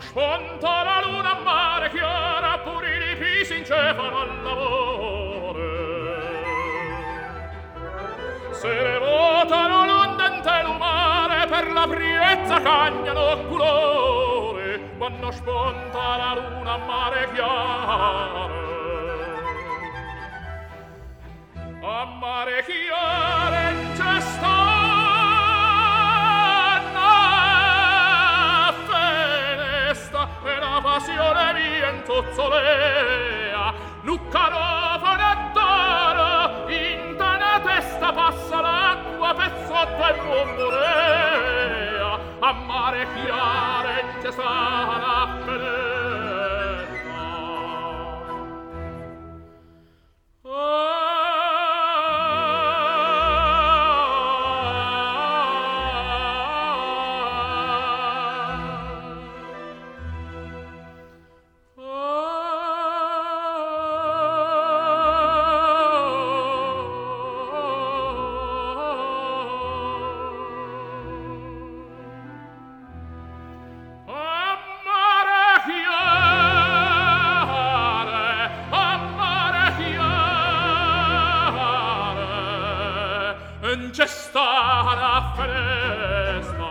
spunta la luna a mare chiara, pur i lipi s'incepano al lavoro. Se ne votano l'ondante lumare, per la priezza cagnano colore, quando spunta la luna a mare chiara. A mare chiara in cesta e la passione mia intozzolea, Luccarofone d'oro, in tana testa passa l'acqua per sotto il mormorea, a mare chiaro in cesta la finestra. C'è sta la finestra.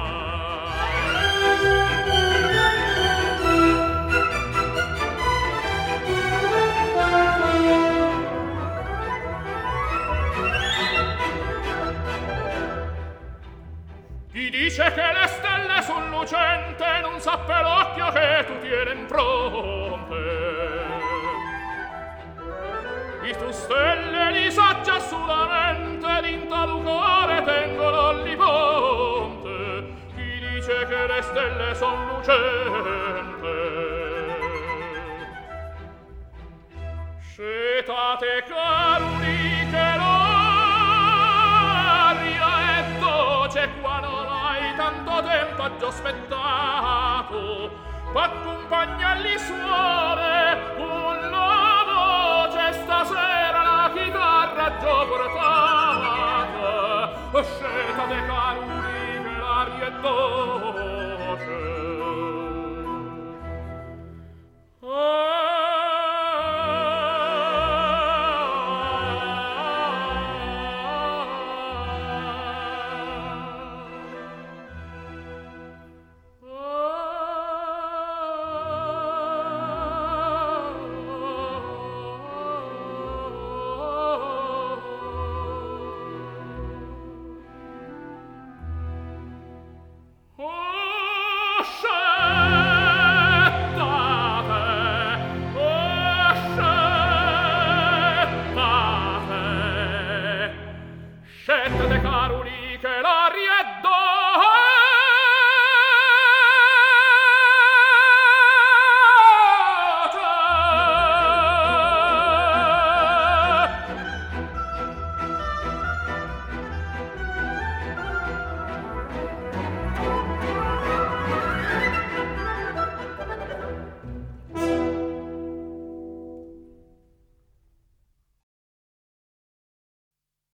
Chi dice che le stelle son lucente non sappe l'occhio che tu tieni in fronte. I tu stelle li saggia solamente d'inta lucore tengono l'Oliponte. Chi dice che le stelle son lucente? Scetate caruli che l'aria è dolce qua non hai tanto tempo a già aspettato. Accompagnarli suore un la voce stasera la chitarra già portata. Scetate caruli che l'aria è dolce. Shut